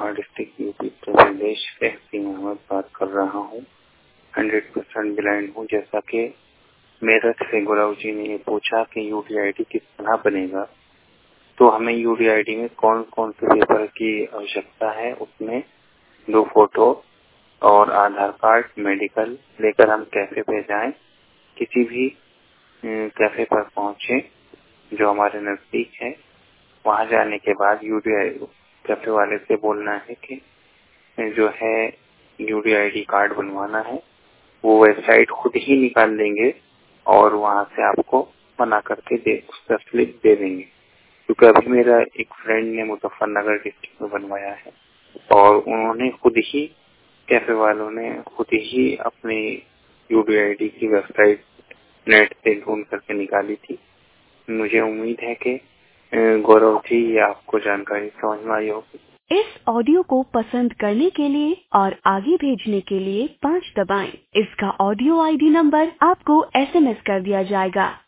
Amroha district UP Uttar Pradesh से हसीम अहमद बात कर रहा हूँ। 100% ब्लाइंड हूँ। जैसा कि मेरठ से गुलाब जी ने ये पूछा कि यूडीआईडी किस तरह बनेगा, तो हमें यूडीआईडी में कौन कौन से पेपर की आवश्यकता है। उसमें 2 फोटो और आधार कार्ड, मेडिकल लेकर हम कैफे पे जाएं। किसी भी कैफे पर पहुंचे जो हमारे नजदीक है। वहां जाने के बाद यूडीआईडी कैफे वाले से बोलना है कि जो है यूडीआईडी कार्ड बनवाना है। वो वेबसाइट खुद ही निकाल देंगे और वहां से आपको बना करके उसका स्लिप दे देंगे। क्योंकि अभी मेरा एक फ्रेंड ने मुजफ्फरनगर डिस्ट्रिक्ट में बनवाया है और उन्होंने खुद ही, कैफे वालों ने खुद ही अपनी यूडीआईडी की वेबसाइट नेट से ढूंढ करके निकाली थी। मुझे उम्मीद है कि गौरव जी ये आपको जानकारी समझ में आई होगी। इस ऑडियो को पसंद करने के लिए और आगे भेजने के लिए 5 दबाएं। इसका ऑडियो आईडी नंबर आपको एसएमएस कर दिया जाएगा।